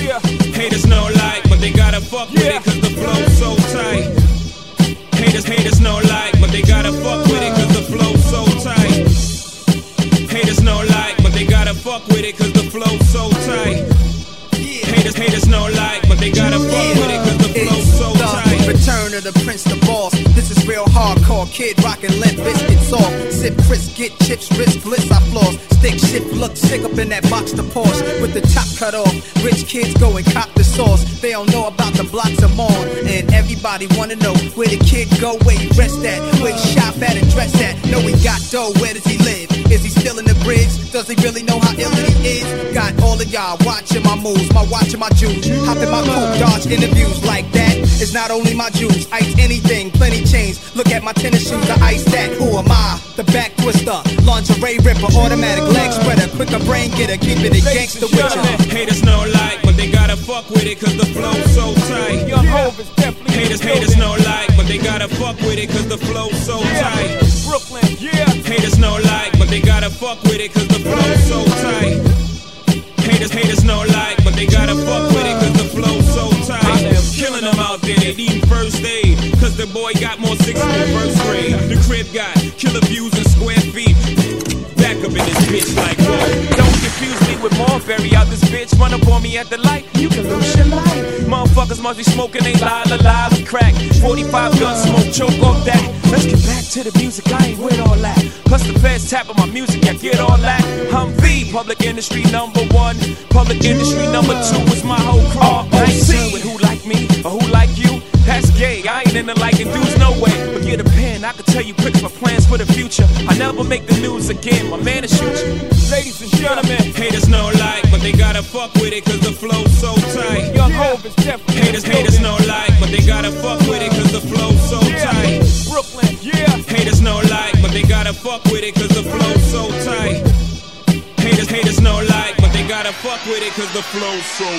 Yeah. Haters no like, but they gotta fuck with it cause the flow's so tight. Haters no like, but they gotta fuck with it cause the flow's so tight. Haters no like, but they gotta fuck with it cause the flow's so tight. Haters no like, but they gotta fuck with it cause the flow's so tight. Return of the Prince, the boss. This is real hardcore. Kid rockin' Limp Bizkit soft. Sip crisp, get chips, wrist blitz, I floss. Stick shift, look sick up in that box to Porsche with the top cut off. Rich kids go and cop the sauce. They don't know about the blocks I'm on, and everybody wanna know where the kid go, where he rest at, where he shop at and dress at. Know he got dough, where does he live? Is he still in the bridge? Does he really know how ill he is? Got all of y'all watching my moves, my watching my Jews. Hop in my coupe, dodge interviews like that. It's not only my Jews, ice anything, plenty chains. Look at my tennis shoes, the ice that. Who am I? The back twister, lingerie ripper, automatic leg spreader, quicker brain getter, keeping it gangster with ya. Haters no like, but they gotta fuck with it cause the flow's so tight. Young Hov is definitely Haters no like, but they gotta fuck with it cause the flow's so tight. Brooklyn, yeah. Haters no like, but they gotta fuck with it cause the flow's so tight. Haters no like, but they gotta fuck with it cause the flow's so tight. Killing them out there, they needin' first aid cause the boy got more sixes than first grade. The crib got killer views and square feet. Back up in this bitch like whoa. Don't confuse me with Marbury out this bitch. Run up on me at the light, you can lose your life. Motherfuckers must be smoking, they lie with crack. 45 gun smoke, choke off that. Let's get back to the music, I ain't with all that. Plus the feds tapping my music, I get all that. I'm the public industry #1. Public industry #2 is my whole crew. I ain't concerned with who like me or who like you. That's gay, I ain't into liking dudes, no way. But get a pen, I can tell you quick my plans for the future. I never make the news again, my man is shoot you. Ladies and gentlemen, haters no like, but they gotta fuck with it cause the flow's so tight. Young Hov is definitely Haters no like, but they gotta fuck with it cause the flow's so tight. Brooklyn, yeah. Haters no like, but they gotta fuck with it cause the flow's so tight. Haters no like, but they gotta fuck with it cause the flow's so